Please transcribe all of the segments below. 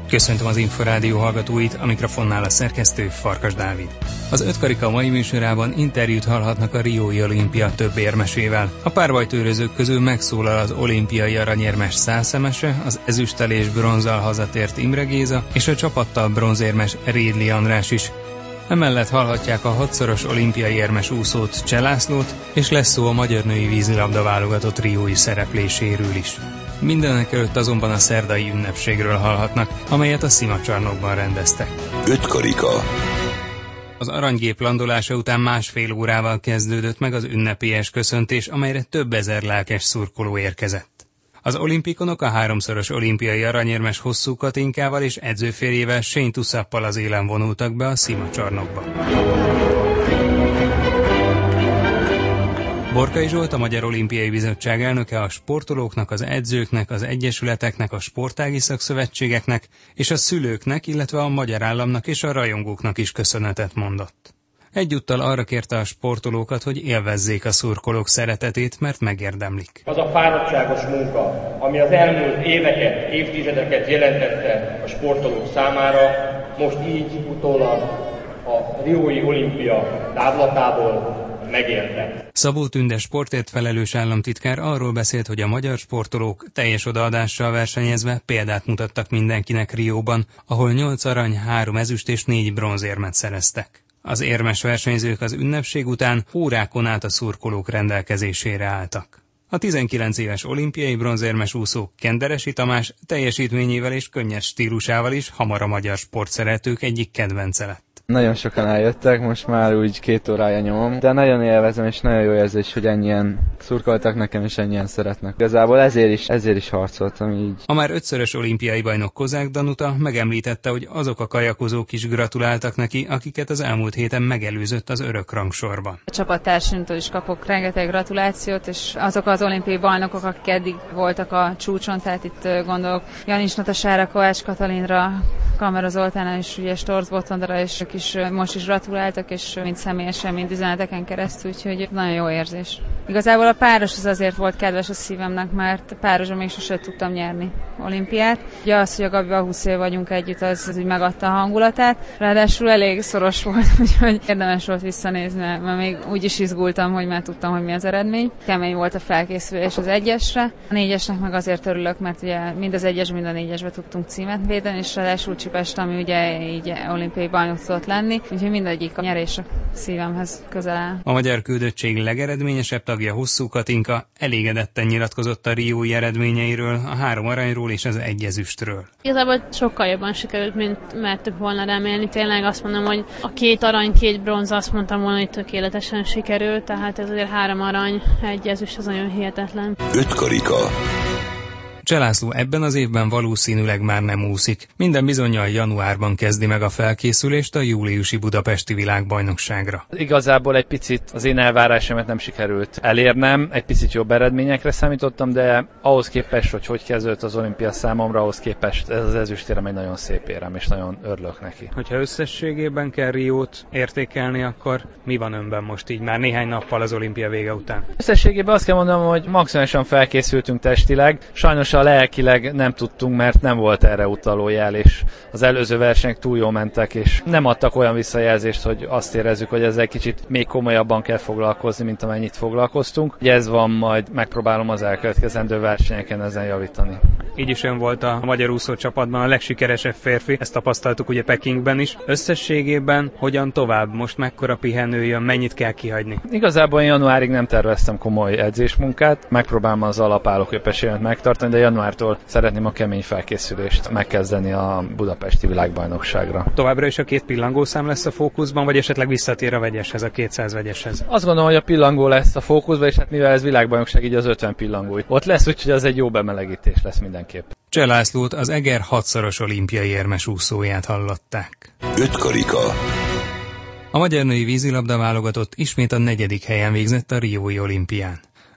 Köszöntöm az Inforádió hallgatóit, a mikrofonnál a szerkesztő Farkas Dávid. Az Ötkarika mai műsorában interjút hallhatnak a riói olimpia több érmesével. A párbajtőrözők közül megszólal az olimpiai aranyérmes Szálszemese, az ezüsttel és bronzzal hazatért Imre Géza, és a csapattal bronzérmes Rédli András is. Emellett hallhatják a 6-szoros olimpiai érmes úszót, Cseh Lászlót, és lesz szó a magyar női vízilabda válogatott riói szerepléséről is. Mindenek előtt azonban a szerdai ünnepségről hallhatnak, amelyet a Szimacsarnokban rendeztek. Ötkarika. Az aranygép landolása után másfél órával kezdődött meg az ünnepélyes köszöntés, amelyre több ezer lelkes szurkoló érkezett. Az olimpikonok a 3-szoros olimpiai aranyérmes Hosszú Katinkával és edzőférjével Shane Tussappal az élen vonultak be a Szimacsarnokba. Borkai Zsolt, a Magyar Olimpiai Bizottság elnöke a sportolóknak, az edzőknek, az egyesületeknek, a sportági szakszövetségeknek és a szülőknek, illetve a magyar államnak és a rajongóknak is köszönetet mondott. Egyúttal arra kérte a sportolókat, hogy élvezzék a szurkolók szeretetét, mert megérdemlik. Az a fáradtságos munka, ami az elmúlt éveket, évtizedeket jelentette a sportolók számára, most így utólag a riói olimpia távlatából megérte. Szabó Tünde sportért felelős államtitkár arról beszélt, hogy a magyar sportolók teljes odaadással versenyezve példát mutattak mindenkinek Rióban, ahol 8 arany, 3 ezüst és 4 bronzérmet szereztek. Az érmes versenyzők az ünnepség után órákon át a szurkolók rendelkezésére álltak. A 19 éves olimpiai bronzérmes úszó Kenderesi Tamás teljesítményével és könnyes stílusával is hamar a magyar sportszeretők egyik kedvence lett. Nagyon sokan eljöttek, most már úgy 2 órája nyomom, de nagyon élvezem, és nagyon jó érzés, hogy ennyien szurkoltak nekem, és ennyien szeretnek. Igazából ezért is harcoltam így. A már 5-szörös olimpiai bajnok Kozák Danuta megemlítette, hogy azok a kajakozók is gratuláltak neki, akiket az elmúlt héten megelőzött az örökrangsorban. A csapattársaimtól is kapok rengeteg gratulációt, és azok az olimpiai bajnokok, akik eddig voltak a csúcson, tehát itt gondolok Janics Natasára, Kovács Katalinra, Kamera Zoltánra és ugye Storz Botondra, és ők is most is gratuláltak, és mind személyesen, mind üzeneteken keresztül, úgyhogy nagyon jó érzés. Igazából a páros az azért volt kedves a szívemnek, mert párosban még sosem tudtam nyerni olimpiát. Ugye az, hogy a Gabival 20 év vagyunk együtt, az úgy megadta a hangulatát. Ráadásul elég szoros volt, úgyhogy érdemes volt visszanézni, mert még úgy is izgultam, hogy már tudtam, hogy mi az eredmény. Kemény volt a felkészülés az 1-esre. A 4-esnek meg azért örülök, mert ugye mind az 1-es, mind a 4-esbe tudtunk címet védeni, és ráadásul Csipest, ami ugye így olimpiai bajnok tudott lenni, úgyhogy mindegyik a nyerés a szívemhez közel áll. A magyar küldöttség legeredményesebb tagja Hosszú Katinka elégedetten nyilatkozott a riói eredményeiről, a 3 aranyról és az 1 ezüstről. Igazából sokkal jobban sikerült, mint mertük volna remélni. Tényleg azt mondom, hogy a 2 arany, 2 bronz, azt mondtam volna, hogy tökéletesen sikerült, tehát ez azért 3 arany, 1 ezüst, az nagyon hihetetlen. Ötkarika. Cseh László ebben az évben valószínűleg már nem úszik. Minden bizonnyal januárban kezdi meg a felkészülést a júliusi budapesti világbajnokságra. Igazából egy picit az én elvárásomat nem sikerült elérnem, egy picit jobb eredményekre számítottam, de ahhoz képest, hogy kezdődött az olimpia számomra, ahhoz képest ez az ezüstérem egy nagyon szép érem, és nagyon örülök neki. Hogyha összességében kell Riót értékelni, akkor mi van önben most így már néhány nappal az olimpia vége után? Összességében azt kell mondanom, hogy maximálisan felkészültünk testileg, sajnos a lelkileg nem tudtunk, mert nem volt erre utaló jel, és az előző versenyek túl jól mentek, és nem adtak olyan visszajelzést, hogy azt érezzük, hogy ezzel kicsit még komolyabban kell foglalkozni, mint amennyit foglalkoztunk. Ugye ez van, majd megpróbálom az elkövetkezendő versenyeken ezen javítani. Így is ön volt a magyar úszó csapatban a legsikeresebb férfi, ezt tapasztaltuk ugye Pekingben is. Összességében hogyan tovább? Most mekkora pihenő jön, mennyit kell kihagyni? Igazából januárig nem terveztem komoly edzésmunkát, megpróbálom az alapállóképességet megtartani, de januártól szeretném a kemény felkészülést megkezdeni a budapesti világbajnokságra. Továbbra is a 2 pillangószám lesz a fókuszban, vagy esetleg visszatér a vegyeshez, a 200 vegyeshez? Azt gondolom, hogy a pillangó lesz a fókuszban, és hát mivel ez világbajnokság, így az 50 pillangó ott lesz, úgyhogy az egy jó bemelegítés lesz mindenképp. Cseh Lászlót, az Eger 6-szoros olimpiai érmes úszóját hallották. Ötkarika. A magyar női vízilabda válogatott ismét a 4. helyen végzett a riói olimpián.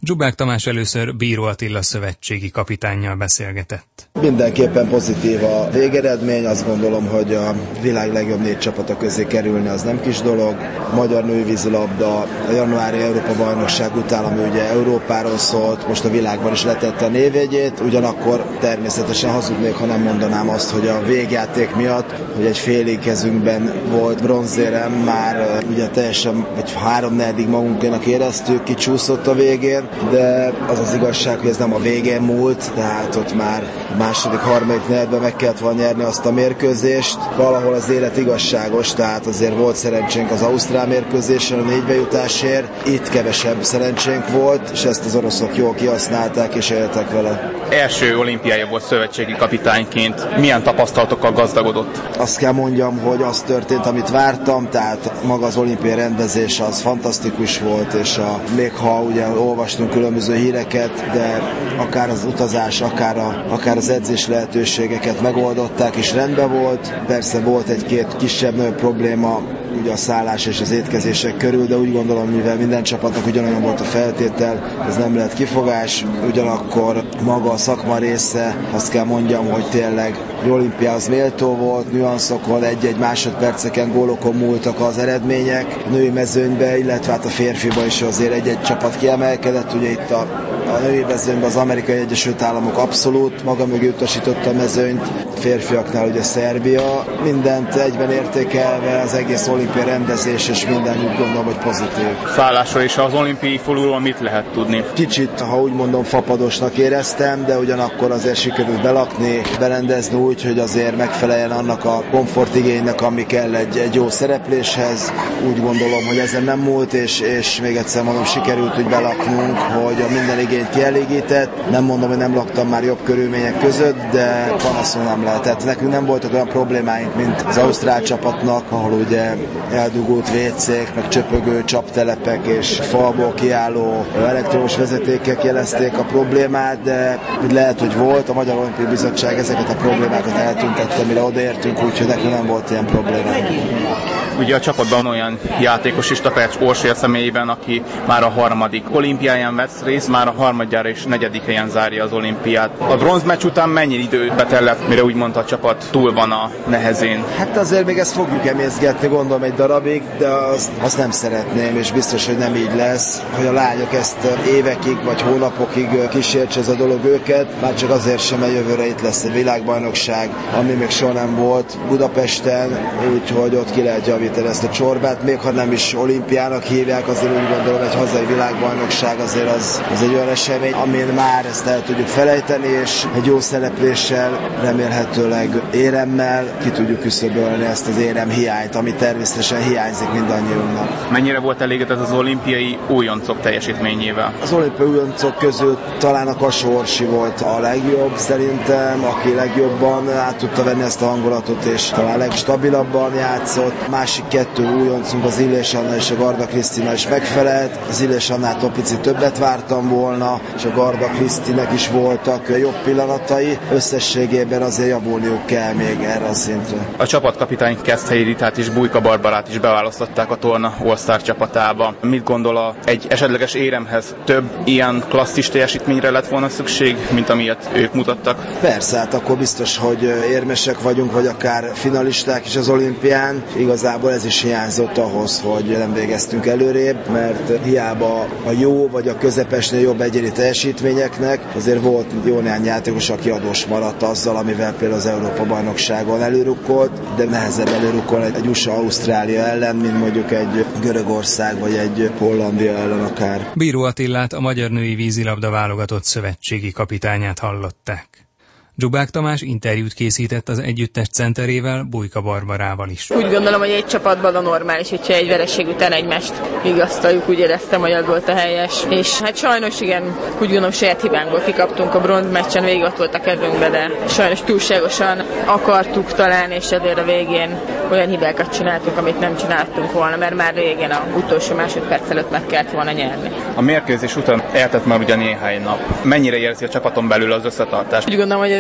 Zsubák Tamás először Bíró Attila szövetségi kapitánnyal beszélgetett. Mindenképpen pozitív a végeredmény, azt gondolom, hogy a világ legjobb 4 csapata közé kerülni az nem kis dolog. A magyar női vízilabda a januári Európa-bajnokság után, ami ugye Európáról szólt, most a világban is letette a névjegyét, ugyanakkor természetesen hazudnék, ha nem mondanám azt, hogy a végjáték miatt, hogy egy félig kezünkben volt bronzérem, már ugye teljesen, vagy 3/4 magunkénak éreztük, kicsúszott a végén, de az az igazság, hogy ez nem a végén múlt, tehát ott már a második, harmadik negyedben meg kellett volna nyerni azt a mérkőzést. Valahol az élet igazságos, tehát azért volt szerencsénk az ausztrál mérkőzésen a 4 jutásért, itt kevesebb szerencsénk volt, és ezt az oroszok jól kihasználták és éltek vele. Első olimpiája volt szövetségi kapitányként. Milyen tapasztalatokkal gazdagodott? Azt kell mondjam, hogy az történt, amit vártam, tehát maga az olimpiai rendezés az fantasztikus volt, és még ha ugye olvastunk különböző híreket, de akár az utazás, akár az edzés lehetőségeket megoldották, és rendben volt. Persze volt egy-két kisebb-nagyobb probléma, ugye a szállás és az étkezések körül, de úgy gondolom, mivel minden csapatnak ugyanolyan volt a feltétel, ez nem lett kifogás, ugyanakkor maga a szakma része, azt kell mondjam, hogy tényleg olimpiához méltó volt, nüanszokon, egy-egy másodperceken, gólokon múltak az eredmények, a női mezőnybe, illetve hát a férfiba is azért egy-egy csapat kiemelkedett, ugye itt a női mezőnyben az Amerikai Egyesült Államok abszolút maga mögé utasította a mezőnyt, a férfiaknál ugye Szerbia, mindent egyben értékelve az egész olimpiai rendezés, és minden úgy gondolom, hogy pozitív. Szállásról és az olimpiai faluról mit lehet tudni? Kicsit, ha úgy mondom, fapadosnak éreztem, de ugyanakkor azért sikerült belakni, berendezni úgy, hogy azért megfeleljen annak a komfortigénynek, ami kell egy jó szerepléshez. Úgy gondolom, hogy ezen nem múlt, és még egyszer mondom, sikerült úgy belaknunk, hogy a minden igényt kielégített. Nem mondom, hogy nem laktam már jobb körülmények között, de panaszol nem lehetett. Nekünk nem voltak olyan problémáink, mint az ausztrál csapatnak, ahol ugye eldugult WC-k, meg csöpögő csaptelepek és falból kiálló elektromos vezetékek jelezték a problémát, de lehet, hogy volt. A Magyar Olimpiai Bizottság ezeket a problémákat eltüntette, mire odaértünk, úgyhogy nekünk nem volt ilyen probléma. Ugye a csapatban olyan játékos is, Takács Orsolya személyében, aki már a 3. olimpiáján vesz részt, már a 3. és 4. helyen zárja az olimpiát. A bronzmeccs után mennyi időbe tellett, mire úgy mondta a csapat túl van a nehezén? Hát azért még ezt fogjuk emészgetni, gondolom egy darabig, de azt nem szeretném, és biztos, hogy nem így lesz, hogy a lányok ezt évekig vagy hónapokig kísértse ez a dolog őket, már csak azért sem, mert jövőre itt lesz a világbajnokság, ami még soha nem volt Budapesten, úgyhogy ott ki lehet javítani ezt a csorbát, még ha nem is olimpiának hívják, azért úgy gondolom, egy hazai világbajnokság azért az egy olyan esemény, amin már ezt el tudjuk felejteni, és egy jó szerepléssel, remélhetőleg éremmel ki tudjuk küszöbölni ezt az érem hiányt, ami természetesen hiányzik mindannyiunknak. Mennyire volt elégedett az olimpiai újoncok teljesítményével? Az olimpiai újoncok közül talán a Kassó Orsi volt a legjobb szerintem, aki legjobban át tudta venni ezt a hangulatot, és talán legstabilabban játszott. Másik 2 újoncunk, az Illés Anna és a Garda Krisztina is megfelelt. Az Illés Annától picit többet vártam volna, és a Garda Krisztinek is voltak jobb pillanatai. Összességében azért javulniuk kell még erre a szintre. A csapatkapitány Keszthelyi Ritát és Bujka Barbarát is beválasztották a torna All-Star csapatába. Mit gondol, egy esetleges éremhez több ilyen klasszis teljesítményre lett volna szükség, mint amilyet ők mutattak? Persze, hát akkor biztos, hogy érmesek vagyunk, vagy akár finalisták is az olimpián. Igazából ez is hiányzott ahhoz, hogy nem végeztünk előrébb, mert hiába a jó vagy a közepesnél jobb egyéni teljesítményeknek, azért volt jó néhány játékos, aki adós maradt azzal, amivel például az Európa-bajnokságon előrukkolt, de nehezebb előrukkolni egy USA-Ausztrália ellen, mint mondjuk egy Görögország vagy egy Hollandia ellen akár. Bíró Attilát, a magyar női vízilabda válogatott szövetségi kapitányát hallották. Zsubák Tamás interjút készített az együttes centerével, Bujka Barbarával is. Úgy gondolom, hogy egy csapatban a normális, hogyha egy vereség után egymást vigasztaljuk, úgy éreztem, hogy az volt a helyes. És hát sajnos igen, úgy gondolom, saját hibánkból kikaptunk a bronzmeccsen, végig ott volt a kezünkbe, de sajnos túlságosan akartuk talán, és ezért a végén olyan hibákat csináltunk, amit nem csináltunk volna, mert már régen a utolsó másodperc előtt meg kellett volna nyerni. A mérkőzés után eltett már ugye néhány nap. Mennyire érzi a csapaton belül az összetartást? Úgy gondolom, hogy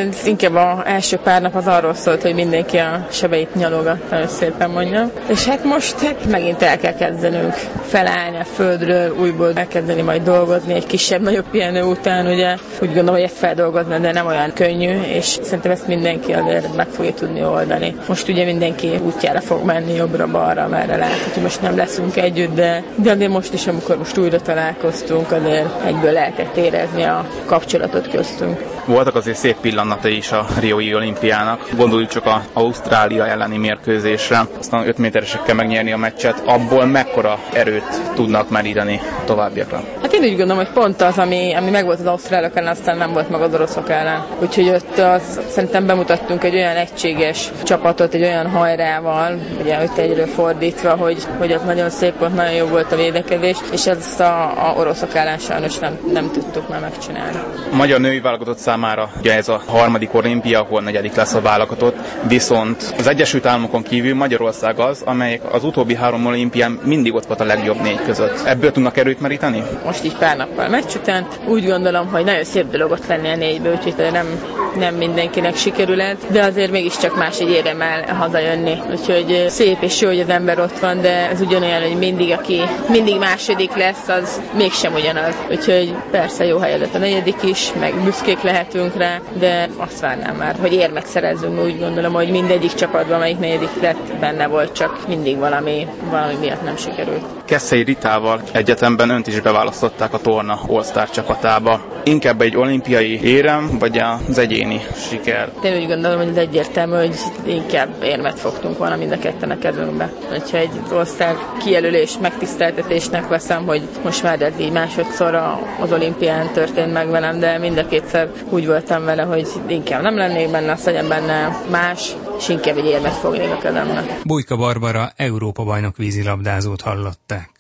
inkább az első pár nap az arról szólt, hogy mindenki a sebeit nyalogatta, hogy szépen mondjam. És hát most megint el kell kezdenünk felállni a földről, újból elkezdeni majd dolgozni egy kisebb-nagyobb pihenő után, ugye. Úgy gondolom, hogy ezt feldolgozni, de nem olyan könnyű, és szerintem ezt mindenki azért meg fogja tudni oldani. Most ugye mindenki útjára fog menni jobbra-balra, merre lehet, hogy most nem leszünk együtt, de azért most is, amikor most újra találkoztunk, azért egyből lehetett érezni a kapcsolatot köztünk. Voltak azért szép pillanatai is a Riói olimpiának. Gondoljuk csak az Ausztrália elleni mérkőzésre, aztán 5 méteresekkel megnyerni a meccset. Abból mekkora erőt tudnak meríteni továbbiakra? Hát én úgy gondolom, hogy pont az, ami megvolt az ausztrálok ellen, aztán nem volt meg az oroszok ellen. Úgyhogy ott szerintem bemutattunk egy olyan egységes csapatot, egy olyan hajrával, ugye ott egyről fordítva, hogy az nagyon szép volt, nagyon jó volt a védekezés, és ezt a oroszok ellen sajnos nem tudtuk már megcsinálni. A magyar női válogatott számára ugye ez a harmadik olimpia, ahol 4. lesz a válogatott, viszont az Egyesült Államokon kívül Magyarország az, amelyik az utóbbi 3 olimpián mindig ott volt a legjobb 4 között. Ebből tudnak erőt meríteni? Most így pár nappal meccs után úgy gondolom, hogy nagyon szép dolog ott lenni a 4-ből, úgyhogy nem mindenkinek sikerült, de azért mégiscsak más egy éremmel hazajönni. Úgyhogy szép és jó, hogy az ember ott van, de ez ugyanolyan, hogy aki mindig második lesz, az mégsem ugyanaz. Úgyhogy persze jó hely lett a 4. is, meg büszkék lehetünk rá, de azt várnám már, hogy érmet szerezzünk. Úgy gondolom, hogy mindegyik csapatban, amelyik 4. lett, benne volt, csak mindig valami miatt nem sikerült. Keszthelyi Ritával egyetemben önt is beválasztották a torna All-Star csapatába. Inkább egy olimpiai érem, vagy az egyéni siker? Én úgy gondolom, hogy ez egyértelmű, hogy inkább érmet fogtunk volna mind a ketten a kezünkbe. Úgyhogy az All-Star kijelölés megtiszteltetésnek veszem, hogy most már ez így másodszor az olimpián történt meg velem, de mind a kétszer úgy voltam vele, hogy inkább nem lennék benne, azt legyen benne más, és inkább egy érmet fognék a kezemnek. Bojka Barbara Európa-bajnok vízilabdázót hallották.